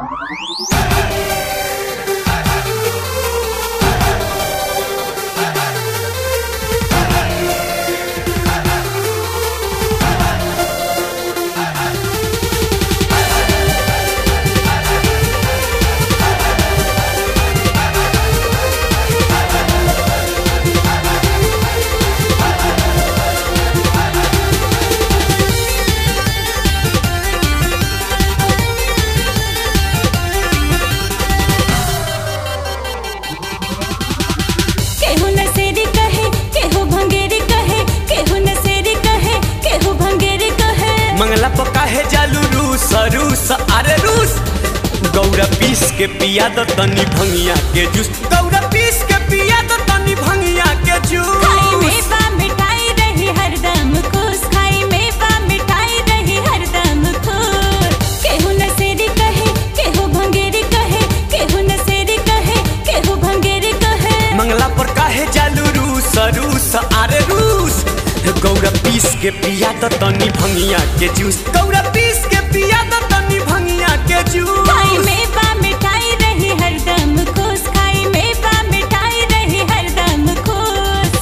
मंगला पका है जालू रूस रूस अरे रूस गौरा पीस के पिया दो तनी भंगिया के जूस गौरा पीस के पिया दो तनी भंगिया के जूस खाई में बा मिठाई रही हरदम खुश खाई में बा मिठाई रही हरदम खुश केहू नसेरी कहे केहू भंगेरी कहे केहू नसेरी कहे केहू भंगेरी कहे मंगला पर काहे जालू रूस रूस अरे रूस गौरा पीस के पिया दो तनी भंगिया के जूस गौरा पीस के पिया दो तनी भंगिया के जूस खाई में बा मिठाई रही हरदम खुश खाई में बा मिठाई रही हरदम खुश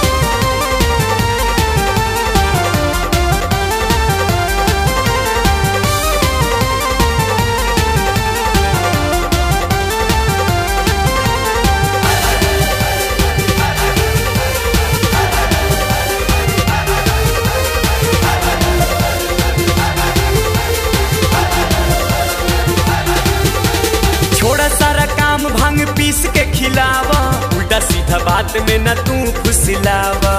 छोड़ा सारा काम भांग पीस के खिलावा उल्टा सीधा बात में न तू फुसलावा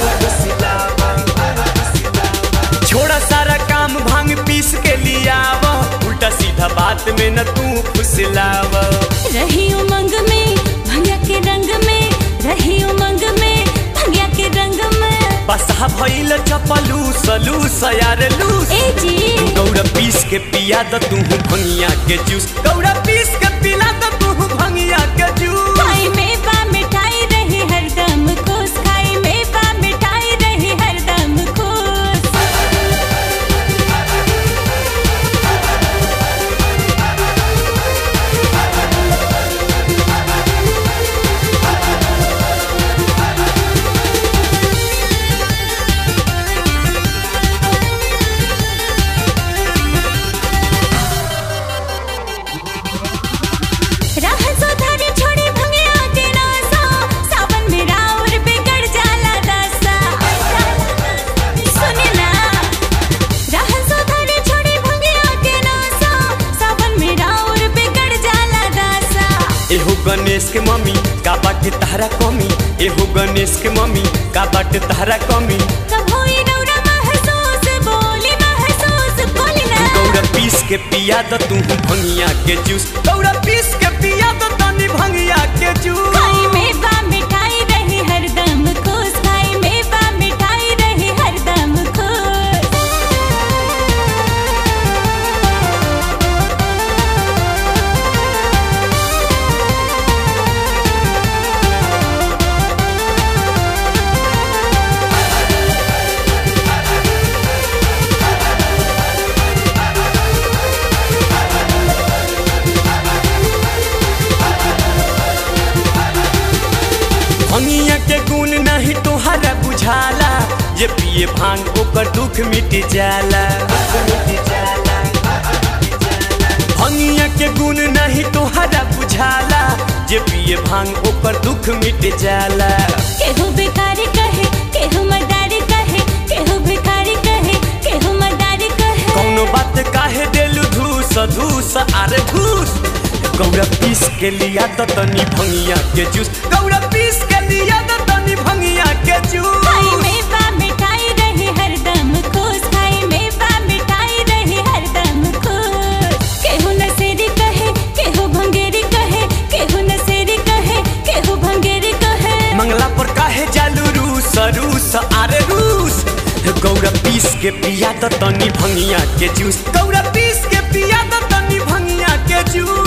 छोड़ा सारा काम भांग पीस के लियावा उल्टा सीधा बात में न तू फुसलावा रही उमंग में भंगिया के रंग में रही उमंग में भंगिया के रंग में बसा भइल चपलू सलू सयार लूस ए जी गौरा पीस के पिया द तू भंगिया के जूस गौरा पीस के पिला द तू भंगिया के जूस खाई में बा मिठाई रही हरदम खुश खाई में बा मिठाई रही हरदम खुश राह सुधारी छोड़ी भंगिया के नासा सावन में राउर बिगड़ जाला दशा सुने ना राह सुधारी छोड़ी भंगिया के नासा सावन में राउर बिगड़ जाला दशा एहो गणेश के मम्मी का बाटे तारा कमी एहो गणेश के मम्मी का बाटे तारा कमी कब होई रौरा महसूस बोली ना गौरा पीस के पिया द तू भंगिया के जूस गौरा पीस के पिया द तनी भंगिया के जूस खाई में बा मिठाई रही हरदम खुश खाई में बा मिठाई रही हरदम खुश भंगिया के गुण नहीं तोहरा बुझाला ये पिए भांग ओकर दुख मिट जाला भंगिया के गुण नहीं तोहरा बुझाला जे पिए भांग ओकर दुख मिट जाला केहू भिखारी कहे केहू मदारी कहे केहू भिखारी कहे केहू मदारी कहे कौनो बात काहे देलू धूस धूस अरे घूस गौरा पीस के लिया द तनी भंगिया के जूस गौरा पीस के लिया द तनी भंगिया के जूस खाई में बा मिठाई रही हरदम खुश खाई में बा मिठाई रही हरदम खुश केहू नसेरी कहे केहू भंगेरी कहे केहू नसेरी कहे केहू भंगेरी कहे मंगला पर काहे जालू रूस रूस अरे रूस गौरा पीस के पिया द तनी भंगिया के जूस गौरा पीस के पिया द तनी भंगिया के जूस